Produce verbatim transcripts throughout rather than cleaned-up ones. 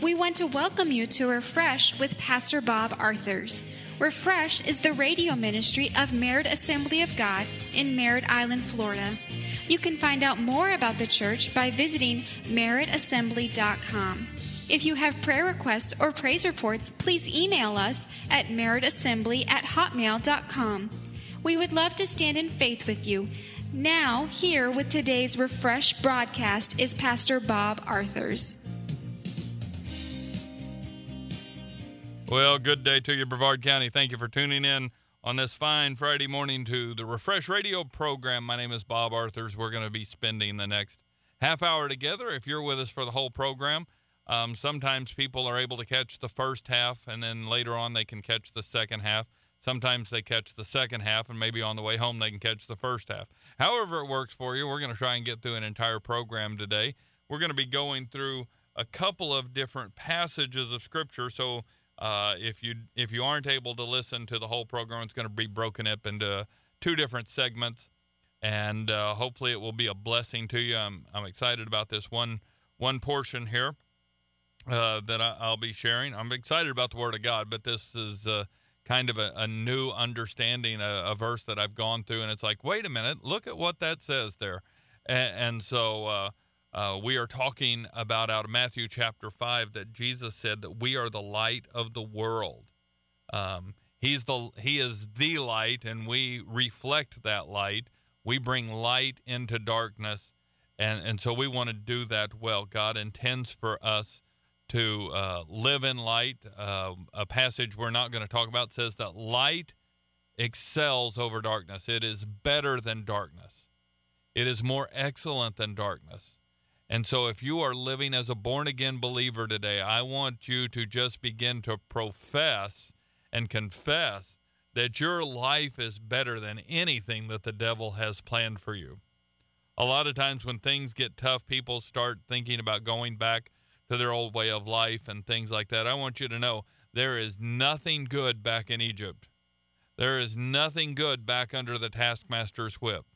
We want to welcome you to Refresh with Pastor Bob Arthurs. Refresh is the radio ministry of Merritt Assembly of God in Merritt Island, Florida. You can find out more about the church by visiting merritt assembly dot com. If you have prayer requests or praise reports, please email us at merritt assembly at hotmail dot com. We would love to stand in faith with you. Now, here with today's Refresh broadcast is Pastor Bob Arthurs. Well, good day to you, Brevard County. Thank you for tuning in on this fine Friday morning to the Refresh Radio program. My name is Bob Arthurs. We're going to be spending the next half hour together. If you're with us for the whole program, um, sometimes people are able to catch the first half, and then later on they can catch the second half. Sometimes they catch the second half, and maybe on the way home they can catch the first half. However it works for you, we're going to try and get through an entire program today. We're going to be going through a couple of different passages of Scripture, so Uh, if you if you aren't able to listen to the whole program, it's going to be broken up into two different segments, and uh, hopefully it will be a blessing to you. I'm I'm excited about this one one portion here uh, that I, I'll be sharing. I'm excited about the Word of God, but this is uh, kind of a, a new understanding, a, a verse that I've gone through, and it's like, wait a minute, look at what that says there, and, and so. Uh, Uh, we are talking about out of Matthew chapter five that Jesus said that we are the light of the world. Um, he's the he is the light, and we reflect that light. We bring light into darkness, and, and so we want to do that well. God intends for us to uh, live in light. Uh, a passage we're not going to talk about says that light excels over darkness. It is better than darkness. It is more excellent than darkness. And so if you are living as a born-again believer today, I want you to just begin to profess and confess that your life is better than anything that the devil has planned for you. A lot of times when things get tough, people start thinking about going back to their old way of life and things like that. I want you to know there is nothing good back in Egypt. There is nothing good back under the taskmaster's whip.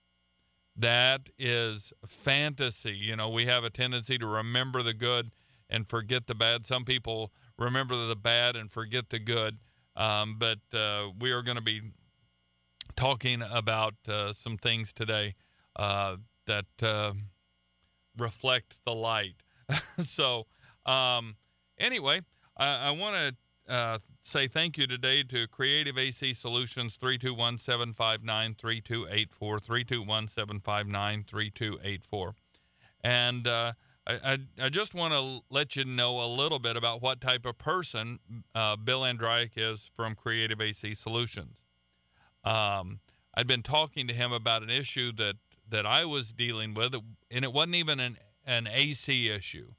That is fantasy. You know, we have a tendency to remember the good and forget the bad. Some people remember the bad and forget the good. Um, but uh, we are going to be talking about uh, some things today uh, that uh, reflect the light. so um, anyway, I, I want to uh, say thank you today to Creative A C Solutions, three two one, seven five nine, three two eight four, three two one, seven five nine, three two eight four. And uh, I, I, I just want to let you know a little bit about what type of person uh, Bill Andreyek is from Creative A C Solutions. Um, I'd been talking to him about an issue that, that I was dealing with, and it wasn't even an, an A C issue.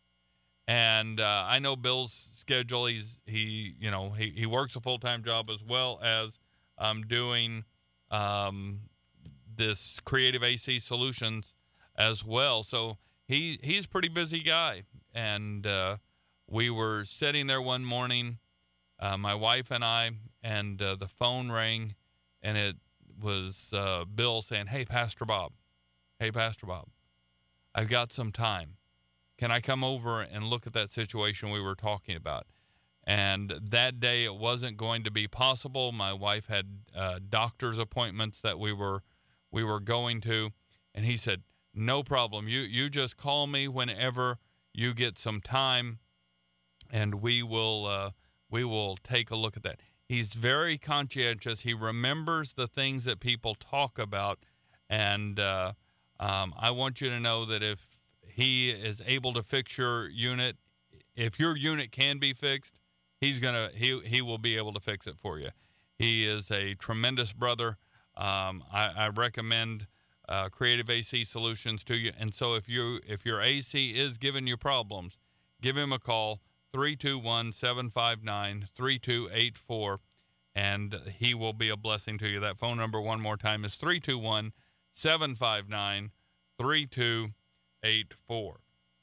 And uh, I know Bill's schedule. He's he you know he, he works a full time job as well as um, doing um, this Creative A C Solutions as well. So he he's a pretty busy guy. And uh, we were sitting there one morning, uh, my wife and I, and uh, the phone rang, and it was uh, Bill saying, "Hey, Pastor Bob, hey, Pastor Bob, I've got some time. Can I come over and look at that situation we were talking about?" And that day it wasn't going to be possible. My wife had uh, doctor's appointments that we were we were going to. And he said, "No problem. You you just call me whenever you get some time, and we will uh, we will take a look at that." He's very conscientious. He remembers the things that people talk about. And uh, um, I want you to know that if he is able to fix your unit, if your unit can be fixed, he's gonna he he will be able to fix it for you. He is a tremendous brother. Um, I, I recommend uh, Creative A C Solutions to you. And so if you if your A C is giving you problems, give him a call, three two one, seven five nine, three two eight four, and he will be a blessing to you. That phone number one more time is three two one, seven five nine, three two eight four.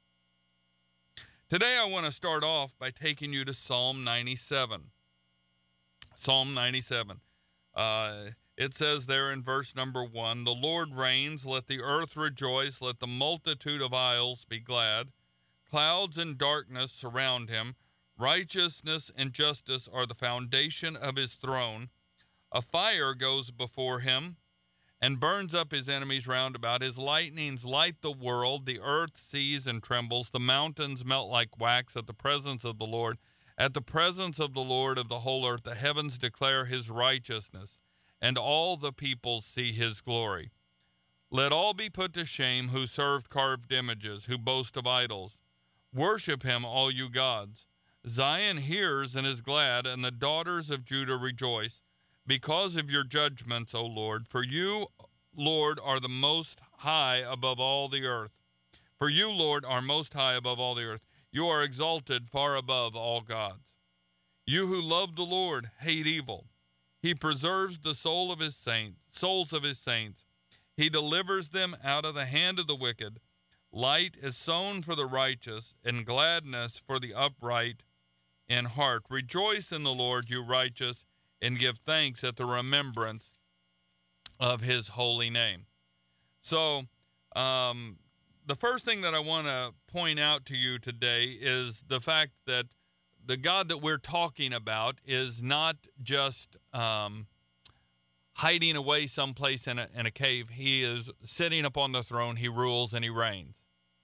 Today I want to start off by taking you to Psalm ninety-seven. Psalm ninety-seven. Uh, it says there in verse number one, "The Lord reigns, let the earth rejoice, let the multitude of isles be glad. Clouds and darkness surround him. Righteousness and justice are the foundation of his throne. A fire goes before him and burns up his enemies round about. His lightnings light the world. The earth sees and trembles. The mountains melt like wax at the presence of the Lord. At the presence of the Lord of the whole earth, the heavens declare his righteousness, and all the peoples see his glory. Let all be put to shame who serve carved images, who boast of idols. Worship him, all you gods. Zion hears and is glad, and the daughters of Judah rejoice, because of your judgments, O Lord. For you, Lord, are the most high above all the earth. For you, Lord, are most high above all the earth. You are exalted far above all gods. You who love the Lord hate evil. He preserves the soul of his saints, souls of his saints. He delivers them out of the hand of the wicked. Light is sown for the righteous, and gladness for the upright in heart. Rejoice in the Lord, you righteous, and give thanks at the remembrance of his holy name. So, um, the first thing that I want to point out to you today is the fact that the God that we're talking about is not just um, hiding away someplace in a, in a cave. He is sitting upon the throne. He rules and he reigns.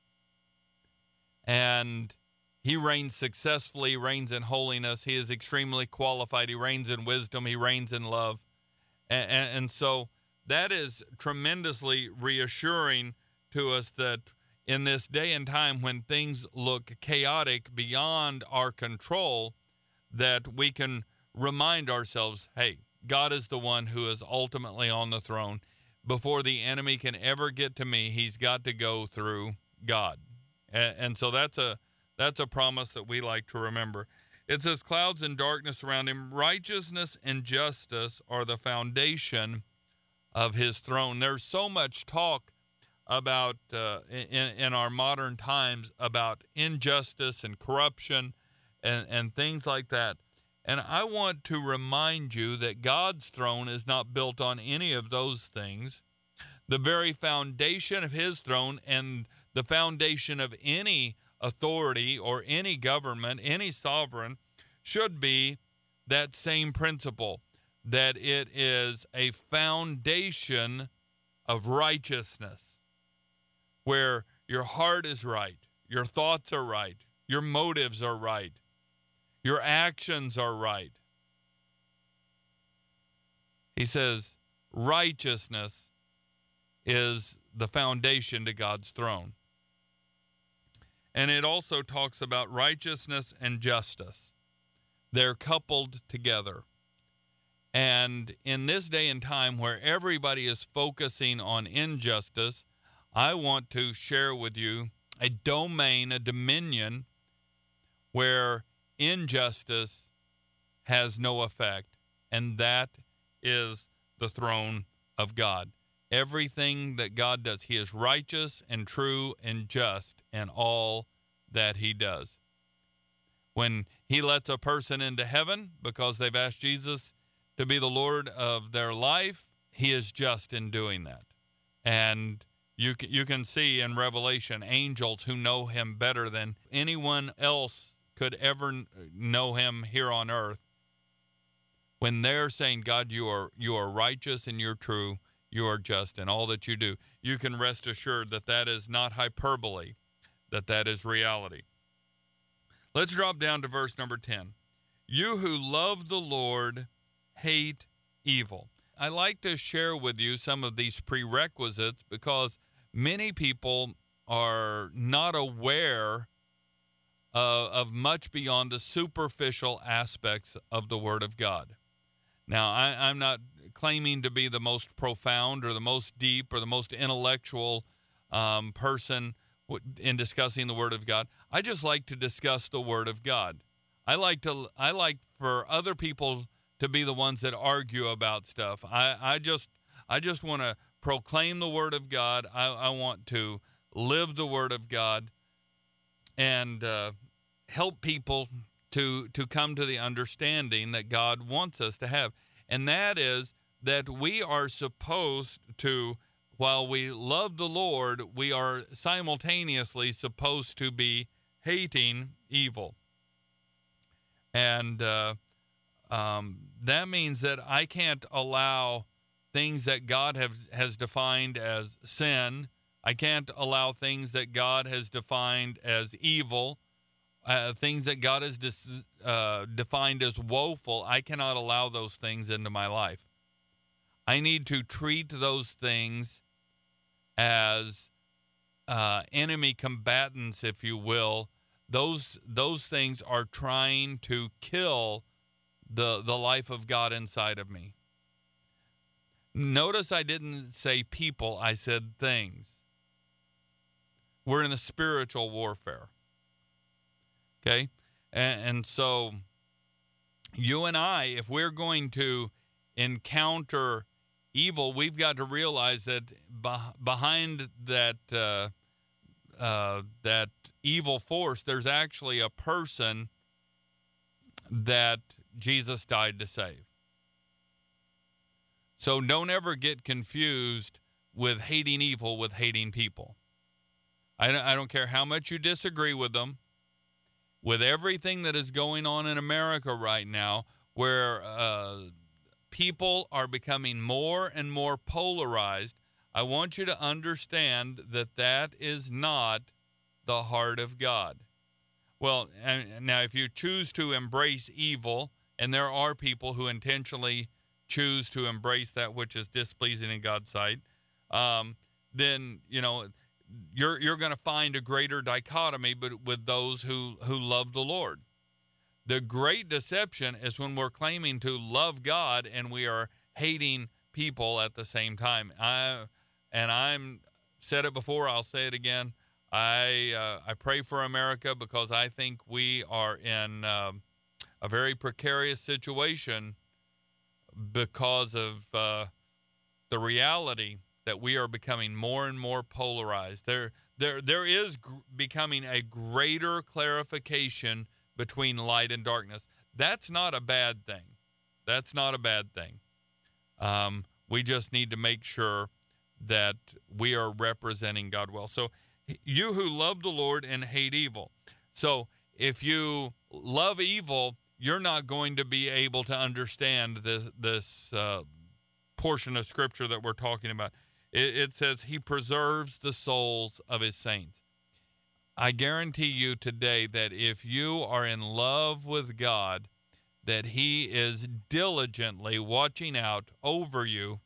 And he reigns successfully, reigns in holiness. He is extremely qualified. He reigns in wisdom. He reigns in love. And, and, and so that is tremendously reassuring to us that in this day and time when things look chaotic beyond our control, that we can remind ourselves, hey, God is the one who is ultimately on the throne. Before the enemy can ever get to me, he's got to go through God. And, and so that's a that's a promise that we like to remember. It says, clouds and darkness around him. Righteousness and justice are the foundation of his throne. There's so much talk about uh, in, in our modern times about injustice and corruption and, and things like that. And I want to remind you that God's throne is not built on any of those things. The very foundation of his throne and the foundation of any authority or any government, any sovereign, should be that same principle, that it is a foundation of righteousness, where your heart is right, your thoughts are right, your motives are right, your actions are right. He says righteousness is the foundation to God's throne. And it also talks about righteousness and justice. They're coupled together. And in this day and time where everybody is focusing on injustice, I want to share with you a domain, a dominion, where injustice has no effect, and that is the throne of God. Everything that God does, he is righteous and true and just in all that he does. When he lets a person into heaven because they've asked Jesus to be the Lord of their life, he is just in doing that. And you can, you can see in Revelation angels who know him better than anyone else could ever know him here on earth. When they're saying, God, you are you are righteous and you're true, you are just in all that you do, you can rest assured that that is not hyperbole, that that is reality. Let's drop down to verse number ten. You who love the Lord hate evil. I like to share with you some of these prerequisites because many people are not aware uh, of much beyond the superficial aspects of the Word of God. Now, I, I'm not claiming to be the most profound or the most deep or the most intellectual um, person in discussing the Word of God. I just like to discuss the Word of God. I like to. I like for other people to be the ones that argue about stuff. I, I just I just want to proclaim the Word of God. I, I want to live the Word of God and uh, help people to to come to the understanding that God wants us to have. And that is that we are supposed to, while we love the Lord, we are simultaneously supposed to be hating evil. And uh, um, that means that I can't allow things that God have, has defined as sin. I can't allow things that God has defined as evil, uh, things that God has dis, uh, defined as woeful. I cannot allow those things into my life. I need to treat those things as uh, enemy combatants, if you will. Those those things are trying to kill the the life of God inside of me. Notice I didn't say people, I said things. We're in a spiritual warfare. Okay? And, and so you and I, if we're going to encounter evil, we've got to realize that beh- behind that uh, uh, that evil force, there's actually a person that Jesus died to save. So don't ever get confused with hating evil with hating people. I don't, I don't care how much you disagree with them. With everything that is going on in America right now, where uh, people are becoming more and more polarized, I want you to understand that that is not the heart of God. Well, and now if you choose to embrace evil, and there are people who intentionally choose to embrace that which is displeasing in God's sight, um, then, you know, you're you're going to find a greater dichotomy but with those who, who love the Lord. The great deception is when we're claiming to love God and we are hating people at the same time. I and I'm said it before, I'll say it again. I uh, I pray for America because I think we are in uh, a very precarious situation because of uh, the reality that we are becoming more and more polarized. There, there, there is gr- becoming a greater clarification between light and darkness. That's not a bad thing. That's not a bad thing. Um, we just need to make sure that we are representing God well. So you who love the Lord and hate evil. So if you love evil, you're not going to be able to understand this, this uh, portion of Scripture that we're talking about. It, it says he preserves the souls of his saints. I guarantee you today that if you are in love with God, that he is diligently watching out over you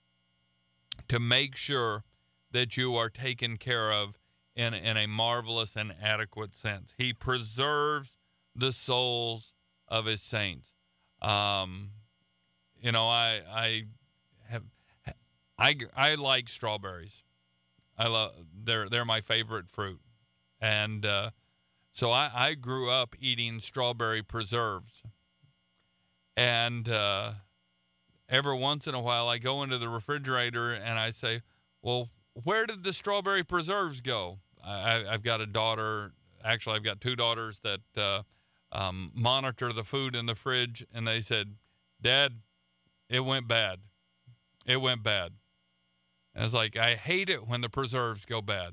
to make sure that you are taken care of in, in a marvelous and adequate sense. He preserves the souls of his saints. Um, you know, I I have I, I like strawberries. I love they're they're my favorite fruit, and uh, so I, I grew up eating strawberry preserves. And uh, every once in a while, I go into the refrigerator and I say, "Well, where did the strawberry preserves go?" I, I've got a daughter. Actually, I've got two daughters that uh, um, monitor the food in the fridge, and they said, "Dad, it went bad. It went bad." And it's like, I hate it when the preserves go bad.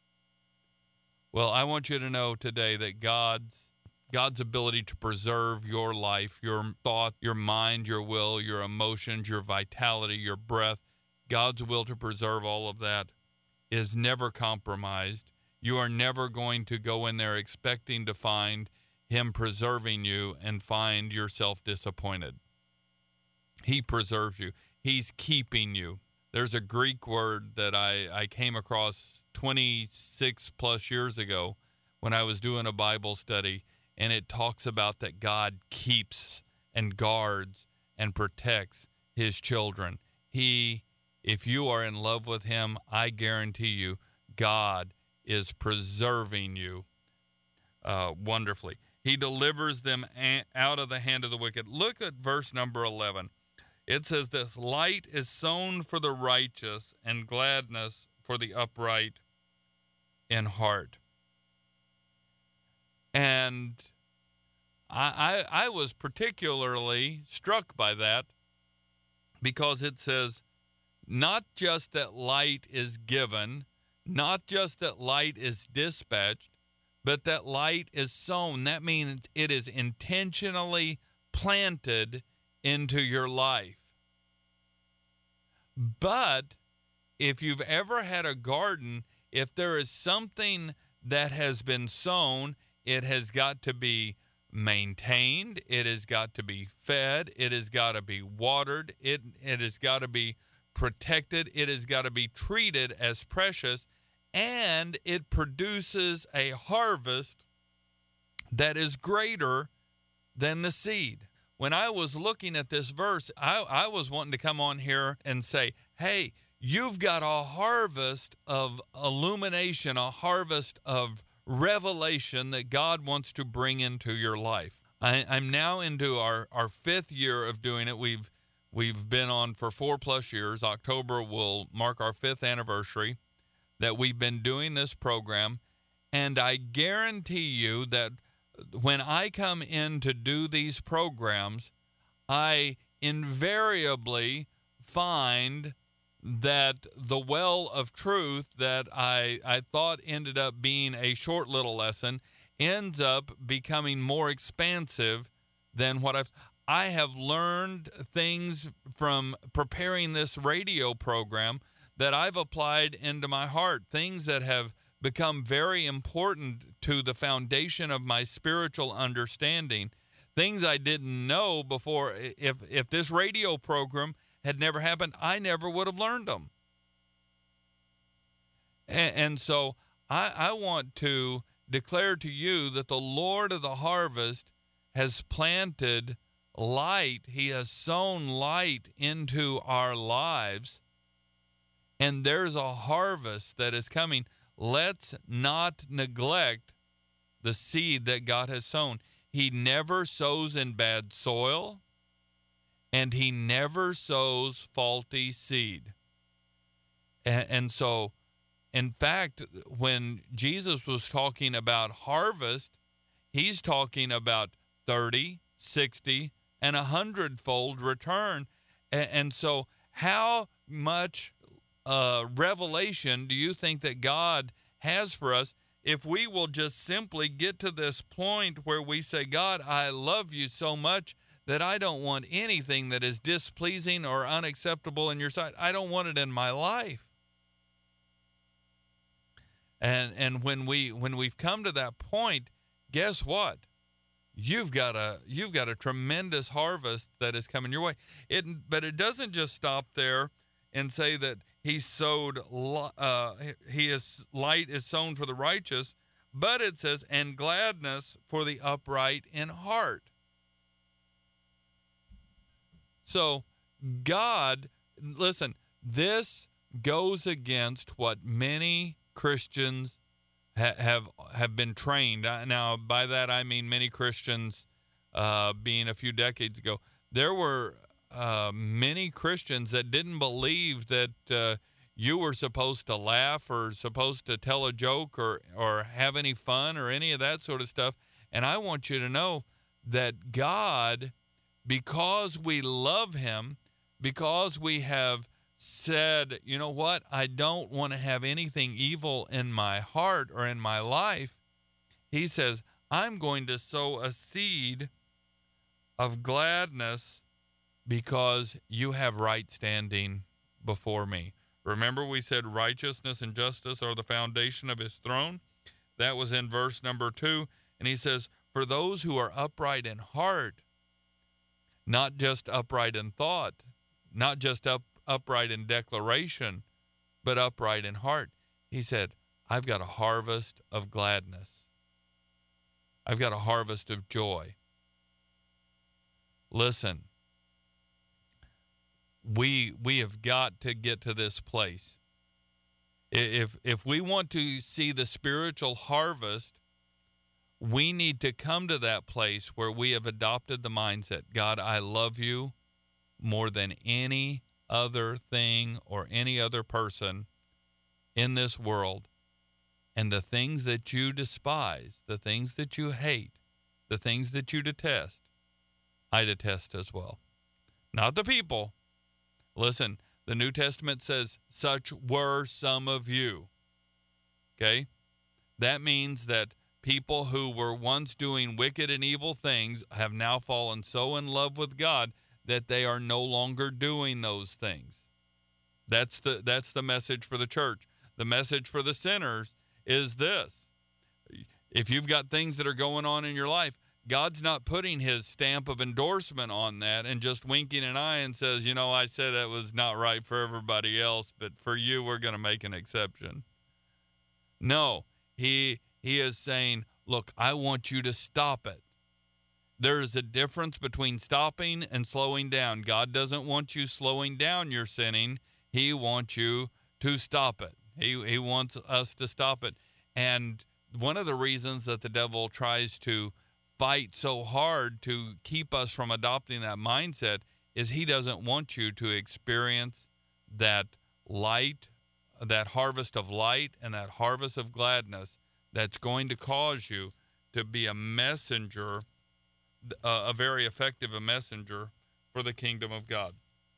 Well, I want you to know today that God's God's ability to preserve your life, your thought, your mind, your will, your emotions, your vitality, your breath, God's will to preserve all of that is never compromised. You are never going to go in there expecting to find him preserving you and find yourself disappointed. He preserves you. He's keeping you. There's a Greek word that I, I came across twenty-six plus years ago when I was doing a Bible study, and it talks about that God keeps and guards and protects his children. He, if you are in love with him, I guarantee you, God is preserving you uh, wonderfully. He delivers them a- out of the hand of the wicked. Look at verse number eleven. It says this: light is sown for the righteous and gladness for the upright in heart. And I, I, I was particularly struck by that because it says not just that light is given, not just that light is dispatched, but that light is sown. That means it is intentionally planted into your life. But if you've ever had a garden, if there is something that has been sown, it has got to be maintained, it has got to be fed, it has got to be watered, it, it has got to be protected, it has got to be treated as precious, and it produces a harvest that is greater than the seed. When I was looking at this verse, I, I was wanting to come on here and say, hey, you've got a harvest of illumination, a harvest of revelation that God wants to bring into your life. I, I'm now into our, our fifth year of doing it. We've we've been on for four plus years. October will mark our fifth anniversary that we've been doing this program. And I guarantee you that when I come in to do these programs, I invariably find that the well of truth that I, I thought ended up being a short little lesson ends up becoming more expansive than what I've... I have learned things from preparing this radio program that I've applied into my heart, things that have become very important to the foundation of my spiritual understanding, things I didn't know before. If, if this radio program had never happened, I never would have learned them. And, and so I, I want to declare to you that the Lord of the harvest has planted light. He has sown light into our lives, and there's a harvest that is coming. Let's not neglect the seed that God has sown. He never sows in bad soil, and he never sows faulty seed. And, and so, in fact, when Jesus was talking about harvest, he's talking about thirty, sixty, and a hundredfold return. And, and so how much uh, revelation do you think that God has for us if we will just simply get to this point where we say, God, I love you so much that I don't want anything that is displeasing or unacceptable in your sight. I don't want it in my life. And and when we when we've come to that point, guess what? You've got a you've got a tremendous harvest that is coming your way. It but it doesn't just stop there and say that he sowed uh, he is light is sown for the righteous, but it says and gladness for the upright in heart. So God, listen, this goes against what many Christians ha- have have been trained. Now, by that I mean many Christians, uh, being a few decades ago, there were uh, many Christians that didn't believe that uh, you were supposed to laugh or supposed to tell a joke or or have any fun or any of that sort of stuff. And I want you to know that God, because we love him, because we have said, you know what, I don't want to have anything evil in my heart or in my life, he says, I'm going to sow a seed of gladness because you have right standing before me. Remember, we said righteousness and justice are the foundation of his throne? That was in verse number two. And he says, for those who are upright in heart, not just upright in thought, not just up, upright in declaration, but upright in heart. He said, I've got a harvest of gladness. I've got a harvest of joy. Listen, we we have got to get to this place. If if we want to see the spiritual harvest, we need to come to that place where we have adopted the mindset, God, I love you more than any other thing or any other person in this world. And the things that you despise, the things that you hate, the things that you detest, I detest as well. Not the people. Listen, the New Testament says, such were some of you. Okay? That means that People who were once doing wicked and evil things have now fallen so in love with God that they are no longer doing those things. That's the that's the message for the church. The message for the sinners is this. If you've got things that are going on in your life, God's not putting his stamp of endorsement on that and just winking an eye and says, you know, I said that was not right for everybody else, but for you, we're going to make an exception. No, he he is saying, look, I want you to stop it. There is a difference between stopping and slowing down. God doesn't want you slowing down your sinning. He wants you to stop it. He he wants us to stop it. And one of the reasons that the devil tries to fight so hard to keep us from adopting that mindset is he doesn't want you to experience that light, that harvest of light and that harvest of gladness that's going to cause you to be a messenger, uh, a very effective a messenger for the kingdom of God.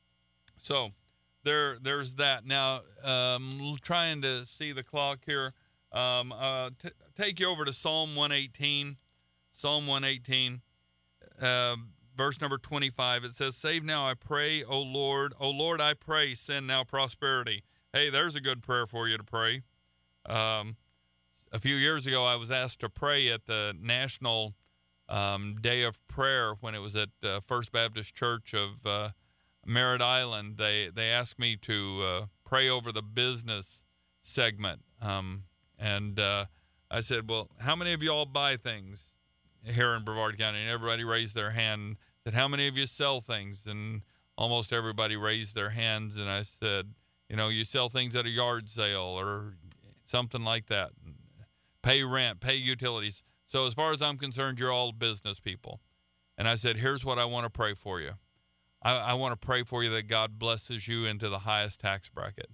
So there, there's that. Now, um, trying to see the clock here, um, uh, t- take you over to Psalm one eighteen. Psalm one eighteen, uh, verse number twenty-five. It says, "Save now, I pray, O Lord. O Lord, I pray, send now prosperity." Hey, there's a good prayer for you to pray. Um, a few years ago, I was asked to pray at the National um, Day of Prayer when it was at uh, First Baptist Church of uh, Merritt Island. They they asked me to uh, pray over the business segment. Um, and uh, I said, well, how many of you all buy things here in Brevard County? And everybody raised their hand and said, how many of you sell things? And almost everybody raised their hands. And I said, you know, you sell things at a yard sale or something like that. Pay rent, pay utilities. So as far as I'm concerned, you're all business people. And I said, here's what I want to pray for you. I, I want to pray for you that God blesses you into the highest tax bracket.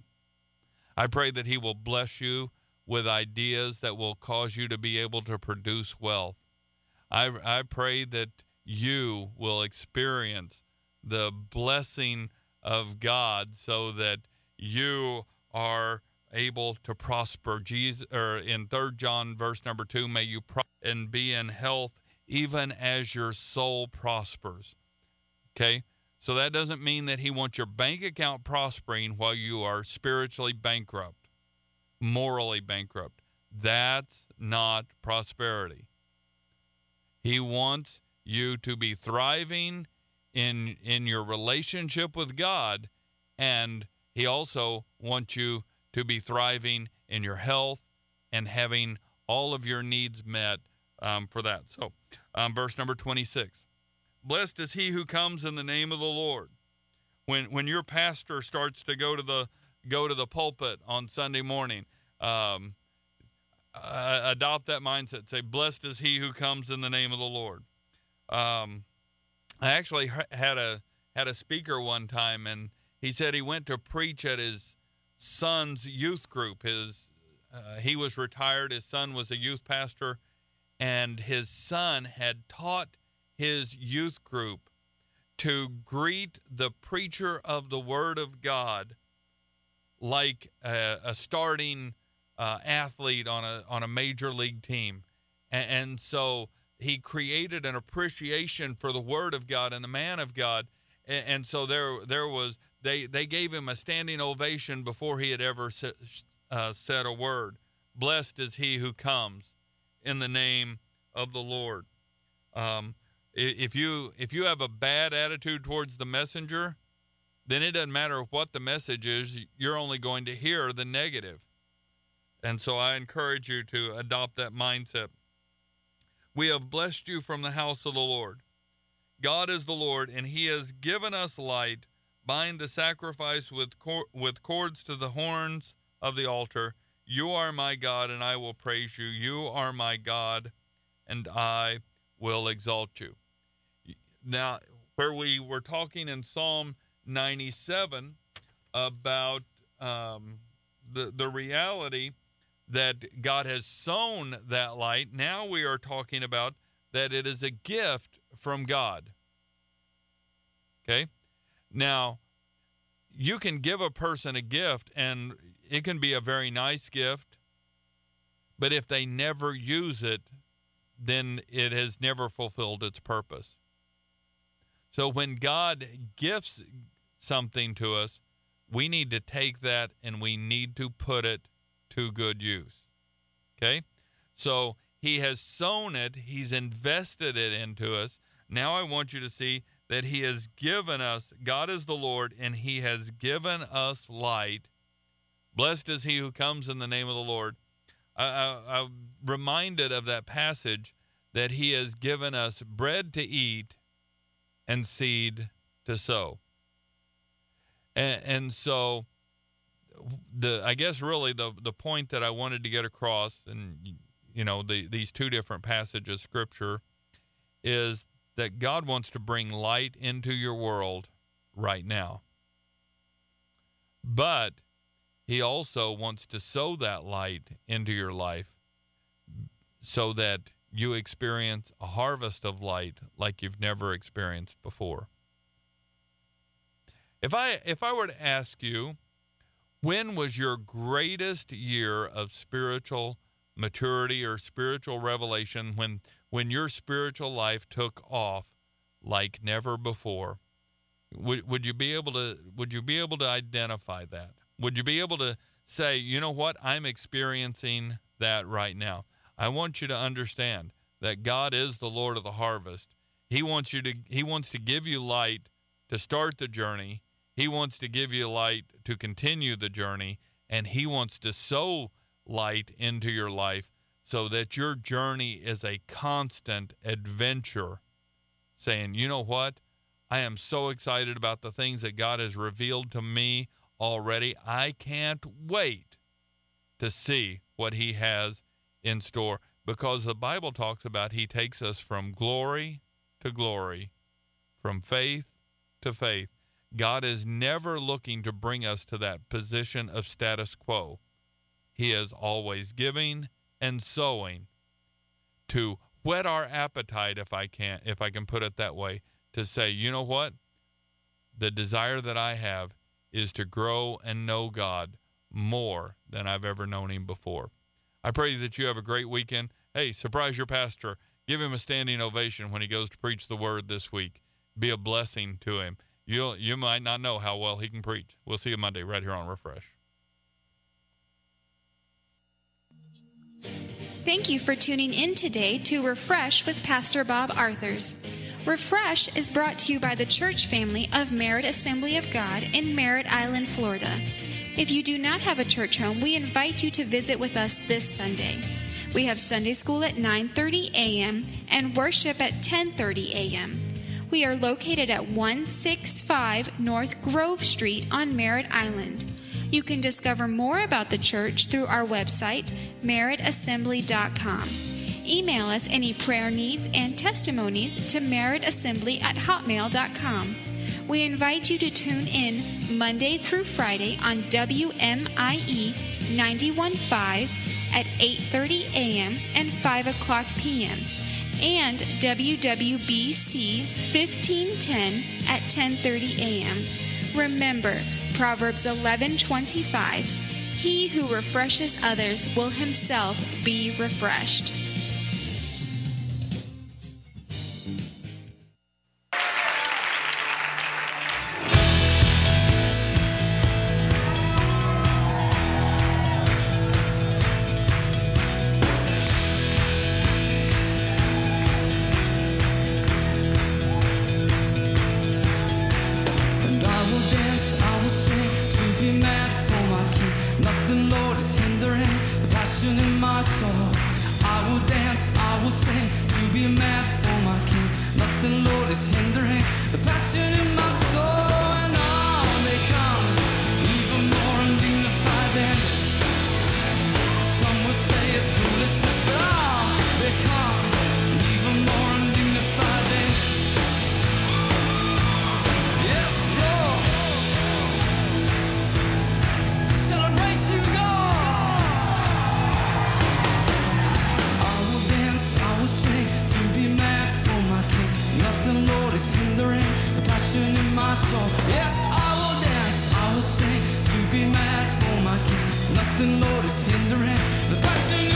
I pray that he will bless you with ideas that will cause you to be able to produce wealth. I, I pray that you will experience the blessing of God so that you are able to prosper. Jesus, or in Third John verse number two, may you prosper and be in health even as your soul prospers. Okay? So that doesn't mean that he wants your bank account prospering while you are spiritually bankrupt, morally bankrupt. That's not prosperity. He wants you to be thriving in in your relationship with God, and he also wants you to be thriving in your health and having all of your needs met um, for that. So, um, verse number twenty-six. Blessed is he who comes in the name of the Lord. When when your pastor starts to go to the go to the pulpit on Sunday morning, um, uh, adopt that mindset. Say, blessed is he who comes in the name of the Lord. Um, I actually had a had a speaker one time, and he said he went to preach at his son's youth group. His uh, he was retired. His son was a youth pastor, and his son had taught his youth group to greet the preacher of the Word of God like a, a starting uh, athlete on a on a major league team, and, and so he created an appreciation for the Word of God and the man of God, and, and so there there was they they gave him a standing ovation before he had ever sa- uh, said a word. Blessed is he who comes in the name of the Lord. Um, if you if you have a bad attitude towards the messenger, then it doesn't matter what the message is. You're only going to hear the negative. And so I encourage you to adopt that mindset. We have blessed you from the house of the Lord. God is the Lord, and he has given us light. Bind the sacrifice with cor- with cords to the horns of the altar. You are my God, and I will praise you. You are my God, and I will exalt you. Now, where we were talking in Psalm ninety-seven about um, the the reality that God has sown that light, now we are talking about that it is a gift from God. Okay? Now, you can give a person a gift, and it can be a very nice gift, but if they never use it, then it has never fulfilled its purpose. So when God gifts something to us, we need to take that and we need to put it to good use. Okay? So he has sown it. He's invested it into us. Now I want you to see that he has given us, God is the Lord, and he has given us light. Blessed is he who comes in the name of the Lord. I, I, I'm reminded of that passage that he has given us bread to eat and seed to sow. And, and so the I guess really the, the point that I wanted to get across, and you know, the, these two different passages of Scripture, is that God wants to bring light into your world right now. But he also wants to sow that light into your life so that you experience a harvest of light like you've never experienced before. If I if I were to ask you, when was your greatest year of spiritual maturity or spiritual revelation, when when your spiritual life took off like never before? Would would you be able to would you be able to identify that? Would you be able to say, you know what, I'm experiencing that right now? I want you to understand that God is the Lord of the harvest. He wants you to he wants to give you light to start the journey. He wants to give you light to continue the journey, and he wants to sow light into your life so that your journey is a constant adventure, saying, you know what, I am so excited about the things that God has revealed to me already. I can't wait to see what he has in store, because the Bible talks about he takes us from glory to glory, from faith to faith. God is never looking to bring us to that position of status quo. He is always giving and sowing to whet our appetite, if I can, if I can put it that way, to say, you know what? The desire that I have is to grow and know God more than I've ever known him before. I pray that you have a great weekend. Hey, surprise your pastor. Give him a standing ovation when he goes to preach the word this week. Be a blessing to him. You you might not know how well he can preach. We'll see you Monday right here on Refresh. Thank you for tuning in today to Refresh with Pastor Bob Arthurs. Refresh is brought to you by the church family of Merritt Assembly of God in Merritt Island, Florida. If you do not have a church home, we invite you to visit with us this Sunday. We have Sunday school at nine thirty a.m. and worship at ten thirty a.m. We are located at one sixty-five North Grove Street on Merritt Island. You can discover more about the church through our website, merritt assembly dot com. Email us any prayer needs and testimonies to merrittassembly at hotmail dot com. We invite you to tune in Monday through Friday on W M I E ninety-one point five at eight thirty a.m. and five o'clock p.m. and W W B C fifteen ten at ten thirty a.m. Remember, Proverbs eleven twenty-five, he who refreshes others will himself be refreshed. Yes, I will dance, I will sing to be mad for my king. Nothing, Lord, is hindering the passion.